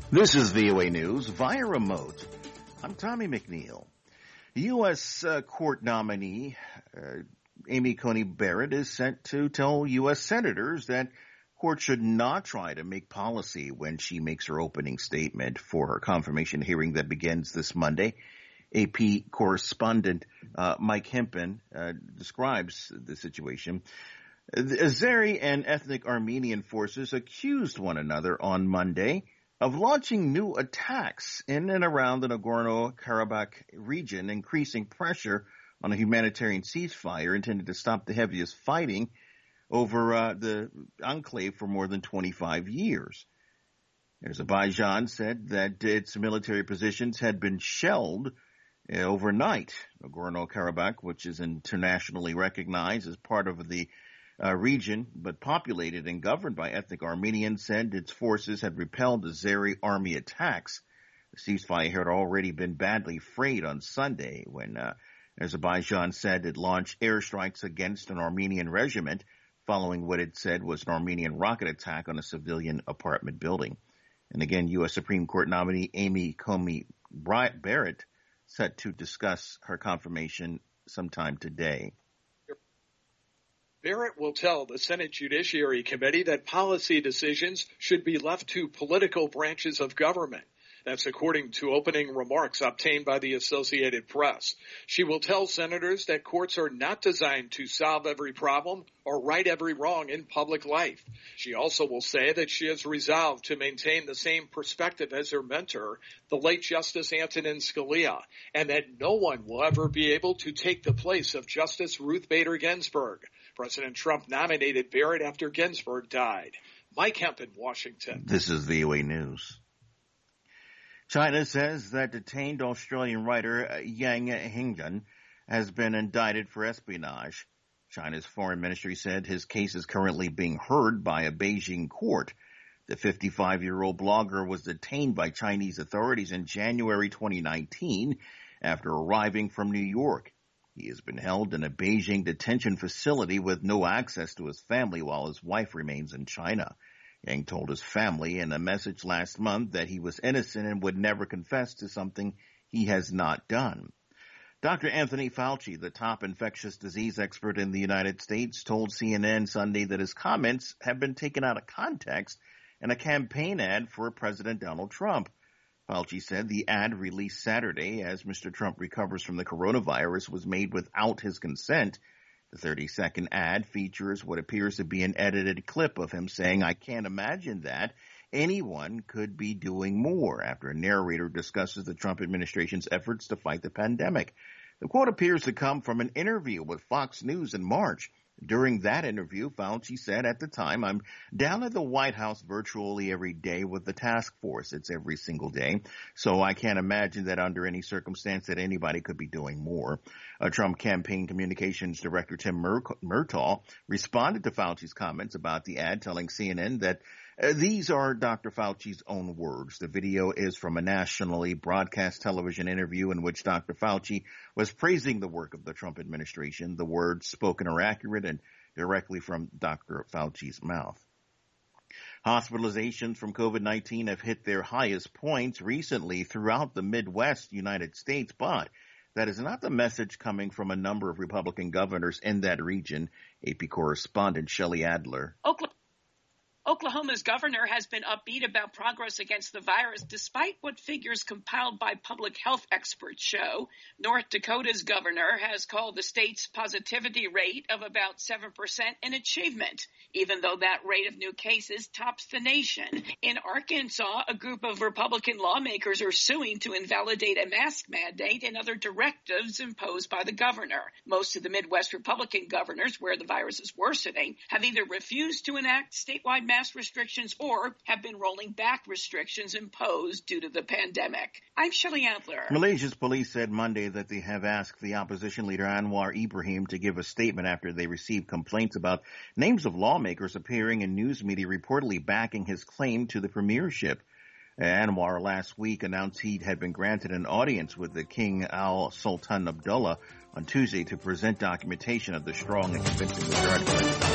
This is VOA News via remote. I'm Tommy McNeil. U.S. court nominee Amy Coney Barrett is sent to tell U.S. senators that court should not try to make policy when she makes her opening statement for her confirmation hearing that begins this Monday. AP correspondent Mike Hempen describes the situation. The Azeri and ethnic Armenian forces accused one another on Monday of launching new attacks in and around the Nagorno-Karabakh region, increasing pressure on a humanitarian ceasefire intended to stop the heaviest fighting over the enclave for more than 25 years. Azerbaijan said that its military positions had been shelled overnight. Nagorno-Karabakh, which is internationally recognized as part of the region, but populated and governed by ethnic Armenians, said its forces had repelled Azeri army attacks. The ceasefire had already been badly frayed on Sunday when Azerbaijan said it launched airstrikes against an Armenian regiment following what it said was an Armenian rocket attack on a civilian apartment building. And again, U.S. Supreme Court nominee Amy Coney Barrett set to discuss her confirmation sometime today. Barrett will tell the Senate Judiciary Committee that policy decisions should be left to political branches of government. That's according to opening remarks obtained by the Associated Press. She will tell senators that courts are not designed to solve every problem or right every wrong in public life. She also will say that she has resolved to maintain the same perspective as her mentor, the late Justice Antonin Scalia, and that no one will ever be able to take the place of Justice Ruth Bader Ginsburg. President Trump nominated Barrett after Ginsburg died. Mike Hempen, Washington. This is VOA News. China says that detained Australian writer Yang Hengjun has been indicted for espionage. China's foreign ministry said his case is currently being heard by a Beijing court. The 55-year-old blogger was detained by Chinese authorities in January 2019 after arriving from New York. He has been held in a Beijing detention facility with no access to his family while his wife remains in China. Yang told his family in a message last month that he was innocent and would never confess to something he has not done. Dr. Anthony Fauci, the top infectious disease expert in the United States, told CNN Sunday that his comments have been taken out of context in a campaign ad for President Donald Trump. Fauci said the ad released Saturday as Mr. Trump recovers from the coronavirus was made without his consent. The 30-second ad features what appears to be an edited clip of him saying, "I can't imagine that anyone could be doing more," after a narrator discusses the Trump administration's efforts to fight the pandemic. The quote appears to come from an interview with Fox News in March. During that interview, Fauci said at the time, "I'm down at the White House virtually every day with the task force. It's every single day. So I can't imagine that under any circumstance that anybody could be doing more." Trump campaign communications director Tim Murtaugh responded to Fauci's comments about the ad, telling CNN that these are Dr. Fauci's own words. The video is from a nationally broadcast television interview in which Dr. Fauci was praising the work of the Trump administration. The words spoken are accurate and directly from Dr. Fauci's mouth. Hospitalizations from COVID-19 have hit their highest points recently throughout the Midwest United States, but that is not the message coming from a number of Republican governors in that region. AP correspondent Shelley Adler. Oklahoma's governor has been upbeat about progress against the virus, despite what figures compiled by public health experts show. North Dakota's governor has called the state's positivity rate of about 7% an achievement, even though that rate of new cases tops the nation. In Arkansas, a group of Republican lawmakers are suing to invalidate a mask mandate and other directives imposed by the governor. Most of the Midwest Republican governors, where the virus is worsening, have either refused to enact statewide mask restrictions or have been rolling back restrictions imposed due to the pandemic. I'm Shelley Adler. Malaysia's police said Monday that they have asked the opposition leader Anwar Ibrahim to give a statement after they received complaints about names of lawmakers appearing in news media reportedly backing his claim to the premiership. Anwar last week announced he had been granted an audience with the King Al Sultan Abdullah on Tuesday to present documentation of the strong and convincing majority.